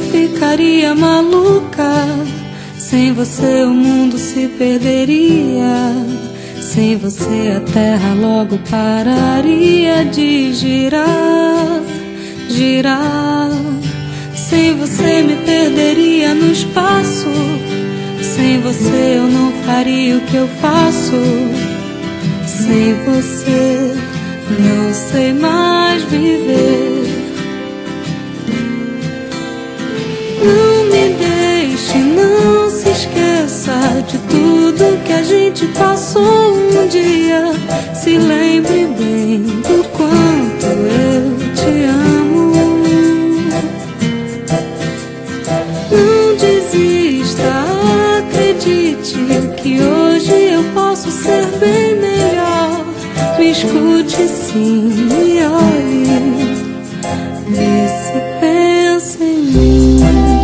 ficaria maluca. Sem você o mundo se perderia. Sem você a terra logo pararia de girar, girar. Sem você me perderia no espaço. Sem você eu não faria o que eu faço. Sem você não sei mais viver. Não me deixe, não se esqueça de tudo que a gente passou um dia. Se lembre bem do quanto eu te amo. Não desista, acredite que hoje eu posso ser bem melhor. Me escute sim, me olhe, vê se pensa em mim.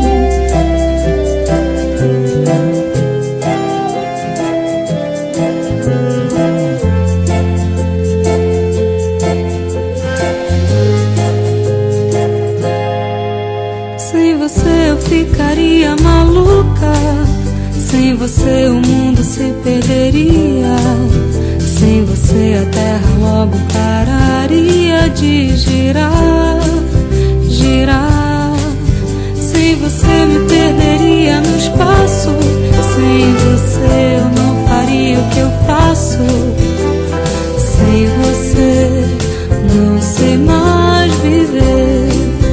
Sem você eu ficaria maluca. Sem você o mundo se perderia. Sem você a terra logo pararia de girar, girar. Sem você me perderia no espaço. Sem você eu não faria o que eu faço. Sem você não sei mais viver.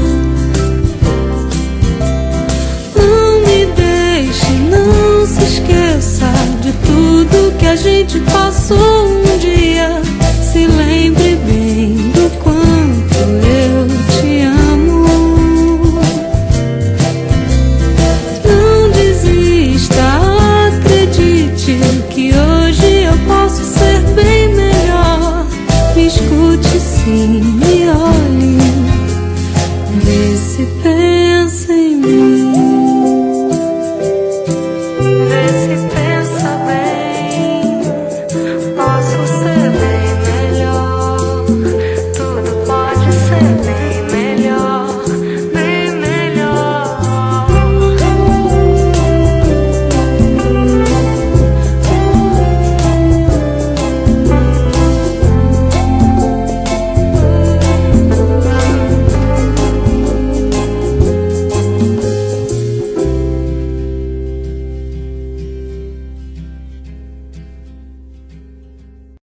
Não me deixe, não se esqueça de tudo que a gente passou um dia. Se lembre bem do quanto eu te amo. Não desista, acredite que hoje eu posso ser bem melhor. Me escute sim, me olhe,